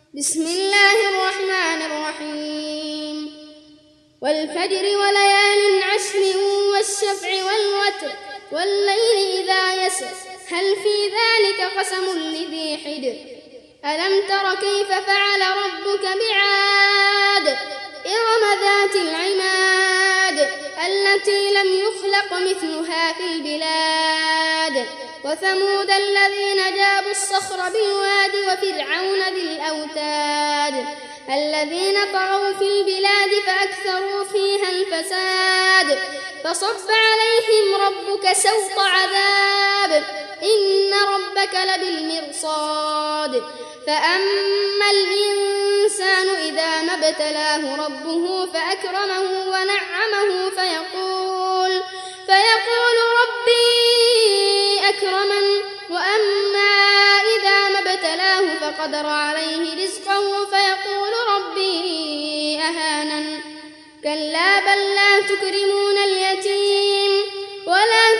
بسم الله الرحمن الرحيم والفجر وليال عشر والشفع والوتر والليل إذا يسر هل في ذلك قسم لذي حجر ألم تر كيف فعل ربك بعاد إرم ذات العماد التي لم يخلق مثلها في البلاد وثمود الذين جابوا الصخر بالواد وفرعون ذي الأوتاد الذين طغوا في البلاد فأكثروا فيها الفساد فصب عليهم ربك سوط عذاب إن ربك لبالمرصاد فأما الإنسان إذا ما ابتلاه ربه فأكرمه ونعمه فيقول ربي أكرمن وأما إذا ما ابتلاه فقدر عليه رزقه فيقول ربي أهانن كلا بل لا تكرمون اليتيم ولا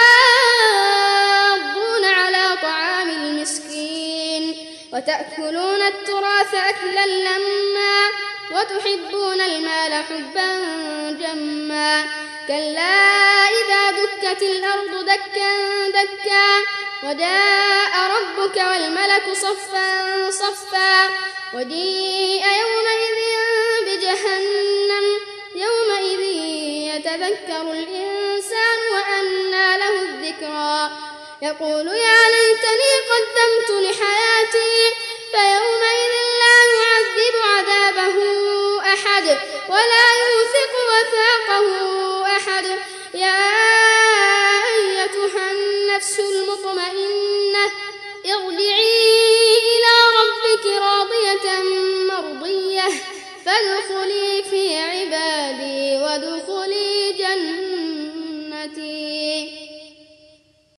تحاضون على طعام المسكين وتأكلون التراث أكلا لما وتحبون المال حبا جما كلا إذا دكت الأرض دكا دكا وجاء ربك والملك صفا صفا وجيء يومئذ بجهنم يومئذ يتذكر الإنسان وأنى له الذكرى يقول يا ليتني قدمت لحياتي فيومئذ لا يعذب عذابه أحد ولا يوثق وثاقه أحد يا أيتها النفس المطمئنة ارجعي إلى ربك راضية مرضية فادخلي في عبادي وادخلي جنتي.